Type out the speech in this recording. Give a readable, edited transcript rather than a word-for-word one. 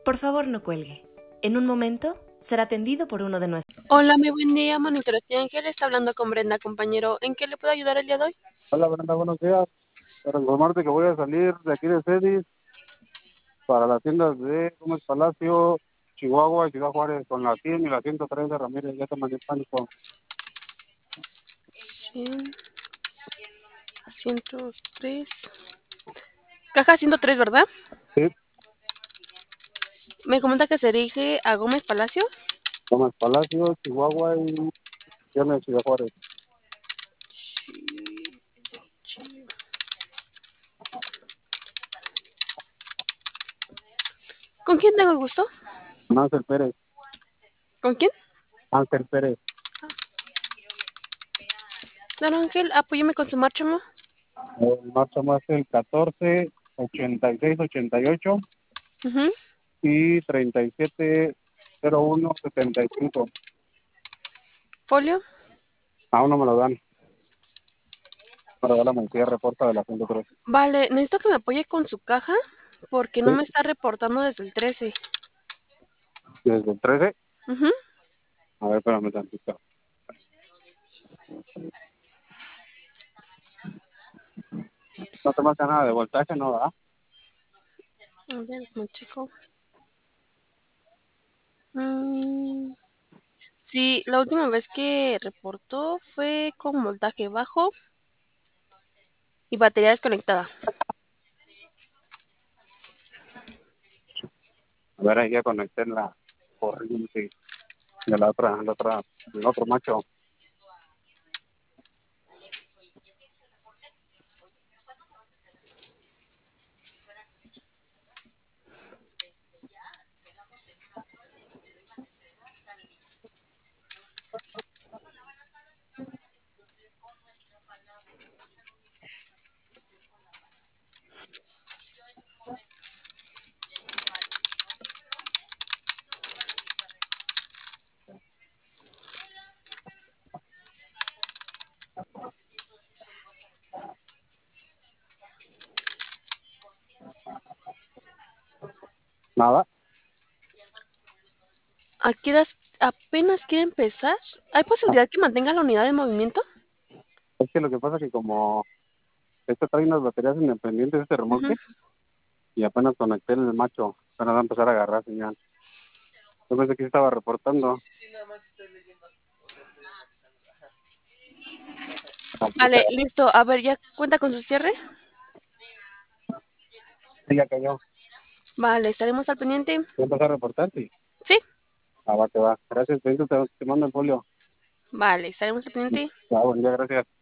Por favor, no cuelgue. En un momento será atendido por uno de nuestros. Hola, muy buen día, Monitores Ángel. Está hablando con Brenda, compañero. ¿En qué le puedo ayudar el día de hoy? Hola Brenda, buenos días. Para informarte que voy a salir de aquí de Cedis para las tiendas de Gómez Palacio, Chihuahua y Ciudad Juárez con la 100 y la 103 de Ramírez, ya toman el pánico. 100, 103. Caja 103, ¿verdad? Sí, Me comenta que se dirige a Gómez Palacio. Gómez Palacio, Chihuahua y Ciudad Juárez. ¿Con quién tengo el gusto? Ángel Pérez, ¿Con quién? Ángel Pérez. Don Ángel, apóyeme con su marcha, ¿no? Marcha más el 14, 86, 88 Ujú. y 37, 01, 75. Folio. Aún no me lo dan. Me regalan el cierre, porta de la 103. Vale, necesito que me apoye con su caja porque no Sí, me está reportando desde el 13. desde el 13. Ujú. A ver, espérame tantito. No te marca nada de voltaje, ¿no? ¿verdad? A ver, muy chico. Mm, sí, la última vez que reportó fue con voltaje bajo y batería desconectada. A ver, ahí ya conecté la corriente de del otro macho. Nada, Apenas quiere empezar. ¿Hay posibilidad que mantenga la unidad en movimiento? es que lo que pasa es que como este trae unas baterías independientes, este Ujú. remolque, y apenas conecté el macho, apenas va a empezar a agarrar señal. Yo pensé que sí estaba reportando. Vale, listo. A ver, ¿ya cuenta con su cierre? Sí, ya cayó. Vale, estaremos al pendiente. ¿Ya empezó a reportar? Sí. Sí. Ah, va, que va. Gracias, te mando el folio. Vale, estaremos al pendiente. Ah, buen día, gracias.